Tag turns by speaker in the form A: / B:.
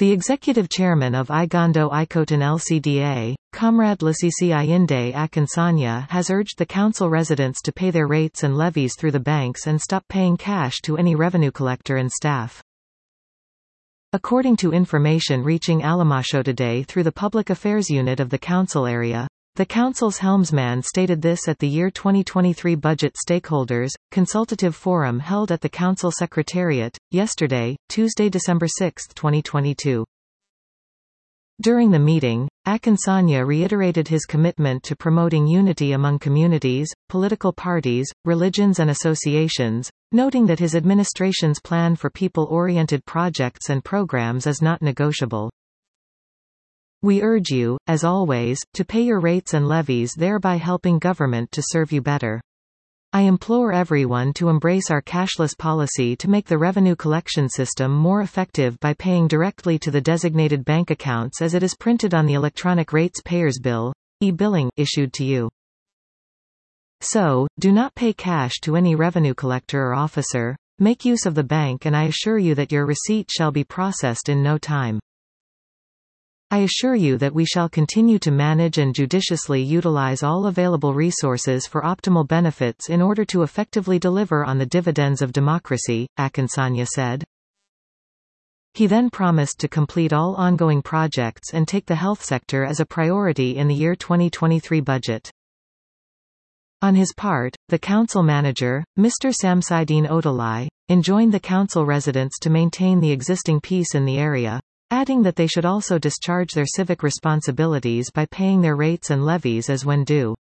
A: The executive chairman of Igando Ikoton LCDA, Comrade Lasisi Ayinde Akinsanya, has urged the council residents to pay their rates and levies through the banks and stop paying cash to any revenue collector and staff. According to information reaching Alamasho today through the Public Affairs Unit of the council area, the council's helmsman stated this at the year 2023 Budget Stakeholders Consultative Forum held at the Council Secretariat, yesterday, Tuesday, December 6, 2022. During the meeting, Akinsanya reiterated his commitment to promoting unity among communities, political parties, religions and associations, noting that his administration's plan for people-oriented projects and programs is not negotiable. We urge you, as always, to pay your rates and levies, thereby helping government to serve you better. I implore everyone to embrace our cashless policy to make the revenue collection system more effective by paying directly to the designated bank accounts as it is printed on the electronic rates payers bill, e-billing, issued to you. So, do not pay cash to any revenue collector or officer. Make use of the bank and I assure you that your receipt shall be processed in no time. I assure you that we shall continue to manage and judiciously utilize all available resources for optimal benefits in order to effectively deliver on the dividends of democracy, Akinsanya said. He then promised to complete all ongoing projects and take the health sector as a priority in the year 2023 budget. On his part, the council manager, Mr. Samsidine Odolai, enjoined the council residents to maintain the existing peace in the area, adding that they should also discharge their civic responsibilities by paying their rates and levies as when due.